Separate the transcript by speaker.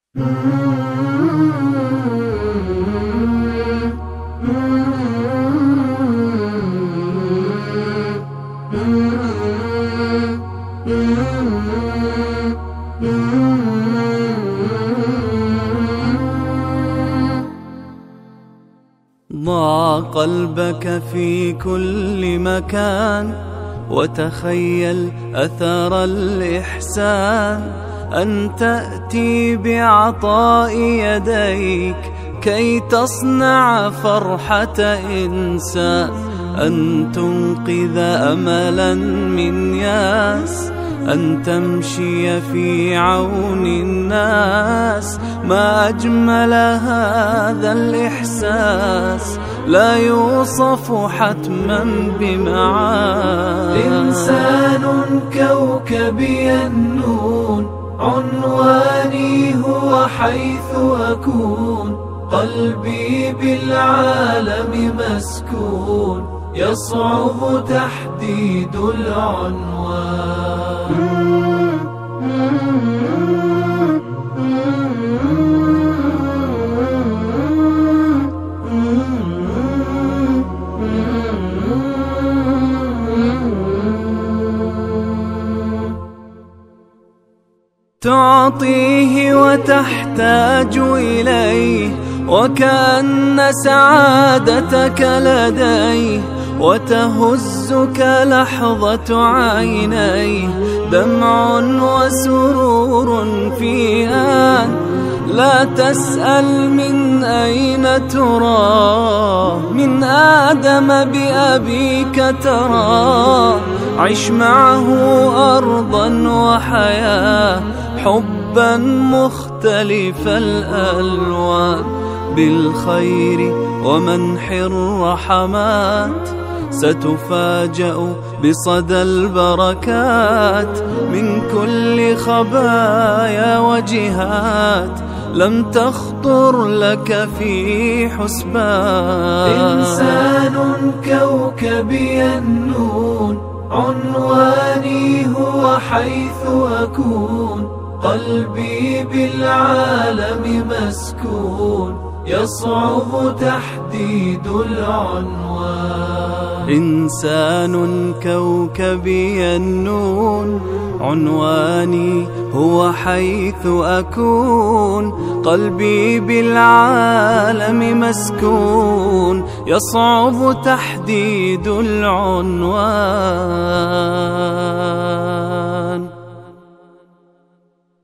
Speaker 1: ضع قلبك في كل مكان وتخيل أثر الإحسان، أن تأتي بعطاء يديك كي تصنع فرحة إنسان، أن تنقذ أملا من ياس، أن تمشي في عون الناس. ما أجمل هذا الإحساس، لا يوصف حتما بمعاني.
Speaker 2: إنسان كوكبي النون، عنواني هو حيث أكون، قلبي بالعالم مسكون، يصعب تحديد العنوان.
Speaker 1: تعطيه وتحتاج إليه، وكأن سعادتك لديه، وتهزك لحظة عينيه، دمع وسرور في آن. لا تسأل من أين ترى، من آدم بأبيك ترى. عش معه أرضا وحياة، حبا مختلف الألوان، بالخير ومنح الرحمات. ستفاجأ بصدى البركات من كل خبايا وجهات لم تخطر لك في حسبان.
Speaker 2: إنسان كوكبي النون، عنواني هو حيث أكون، قلبي بالعالم مسكون، يصعب تحديد العنوان.
Speaker 1: إنسان كوكبي النون، عنواني هو حيث أكون، قلبي بالعالم مسكون، يصعب تحديد العنوان.